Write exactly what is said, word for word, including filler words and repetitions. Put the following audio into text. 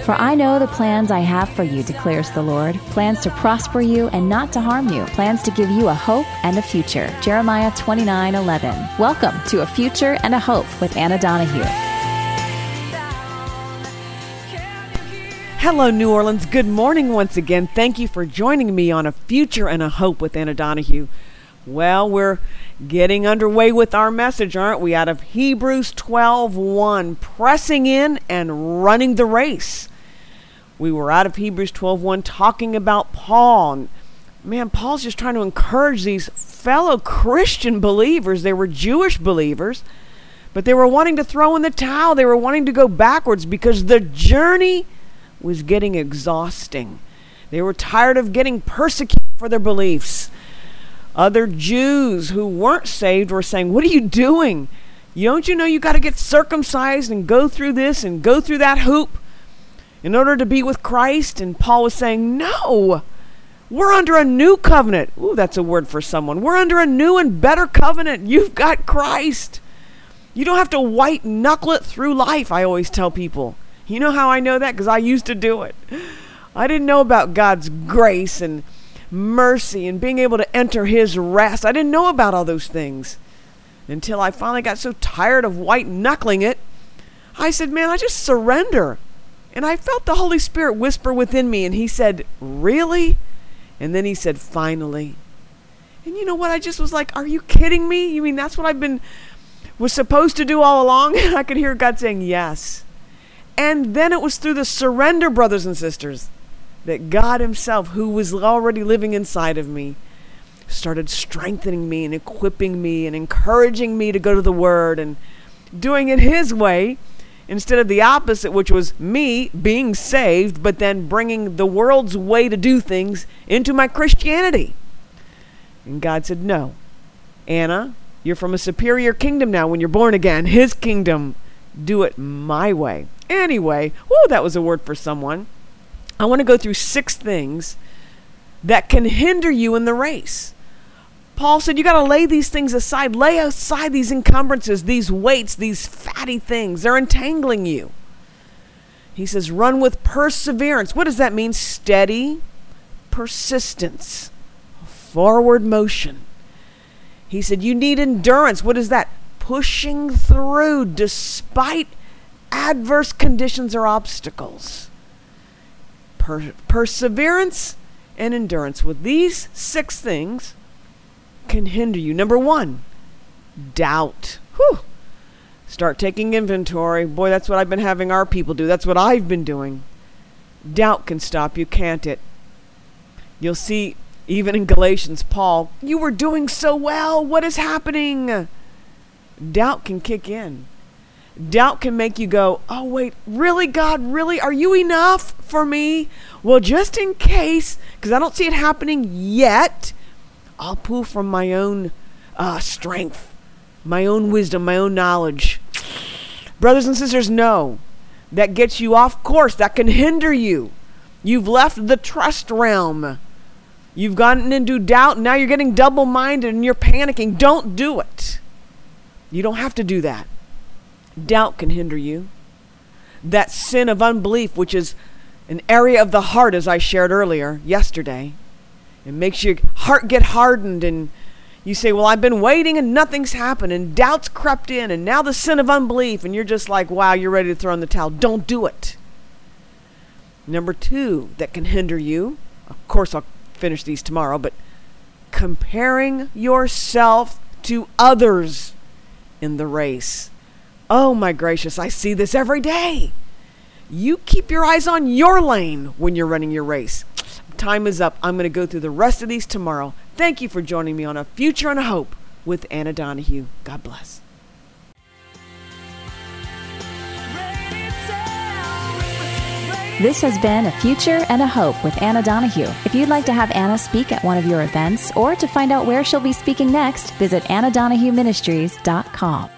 For I know the plans I have for you, declares the Lord, plans to prosper you and not to harm you, plans to give you a hope and a future. Jeremiah twenty-nine eleven. Welcome to A Future and a Hope with Anna Donahue. Hello, New Orleans. Good morning once again. Thank you for joining me on A Future and a Hope with Anna Donahue. Well, we're getting underway with our message, aren't we? Out of Hebrews twelve one, pressing in and running the race. We were out of Hebrews twelve one talking about Paul. Man, Paul's just trying to encourage these fellow Christian believers. They were Jewish believers, but they were wanting to throw in the towel. They were wanting to go backwards because the journey was getting exhausting. They were tired of getting persecuted for their beliefs. Other Jews who weren't saved were saying, what are you doing? Don't you know you got to get circumcised and go through this and go through that hoop in order to be with Christ? And Paul was saying, no, we're under a new covenant. Ooh, that's a word for someone. We're under a new and better covenant. You've got Christ. You don't have to white knuckle it through life, I always tell people. You know how I know that? Because I used to do it. I didn't know about God's grace and mercy and being able to enter his rest. I didn't know about all those things until I finally got so tired of white knuckling it. I said, man, I just surrender. And I felt the Holy Spirit whisper within me, and he said, really? And then he said, finally. And you know what? I just was like, are you kidding me? You mean that's what I've been was supposed to do all along? And I could hear God saying yes. And then it was through the surrender, brothers and sisters, that God himself, who was already living inside of me, started strengthening me and equipping me and encouraging me to go to the Word and doing it his way instead of the opposite, which was me being saved, but then bringing the world's way to do things into my Christianity. And God said, no, Anna, you're from a superior kingdom now when you're born again, his kingdom. Do it my way. Anyway, whoo, that was a word for someone. I want to go through six things that can hinder you in the race. Paul said you got to lay these things aside. Lay aside these encumbrances, these weights, these fatty things. They're entangling you. He says run with perseverance. What does that mean? Steady persistence, forward motion. He said you need endurance. What is that? Pushing through despite adverse conditions or obstacles. Per- perseverance and endurance. With these six things can hinder you. Number one, doubt. Whew. Start taking inventory. Boy, that's what I've been having our people do. That's what I've been doing. Doubt can stop you, can't it? You'll see, even in Galatians, Paul, you were doing so well. What is happening? Doubt can kick in. Doubt can make you go, oh, wait, really, God, really? Are you enough for me? Well, just in case, because I don't see it happening yet, I'll pull from my own uh, strength, my own wisdom, my own knowledge. Brothers and sisters, no. That gets you off course. That can hinder you. You've left the trust realm. You've gotten into doubt, and now you're getting double-minded, and you're panicking. Don't do it. You don't have to do that. Doubt can hinder you. That sin of unbelief, which is an area of the heart, as I shared earlier, yesterday, it makes your heart get hardened, and you say, well, I've been waiting and nothing's happened, and doubt's crept in, and now the sin of unbelief, and you're just like, wow, you're ready to throw in the towel. Don't do it. Number two that can hinder you, of course I'll finish these tomorrow, but comparing yourself to others in the race. Oh my gracious, I see this every day. You keep your eyes on your lane when you're running your race. Time is up. I'm going to go through the rest of these tomorrow. Thank you for joining me on A Future and a Hope with Anna Donahue. God bless. This has been A Future and a Hope with Anna Donahue. If you'd like to have Anna speak at one of your events or to find out where she'll be speaking next, visit anna donahue ministries dot com.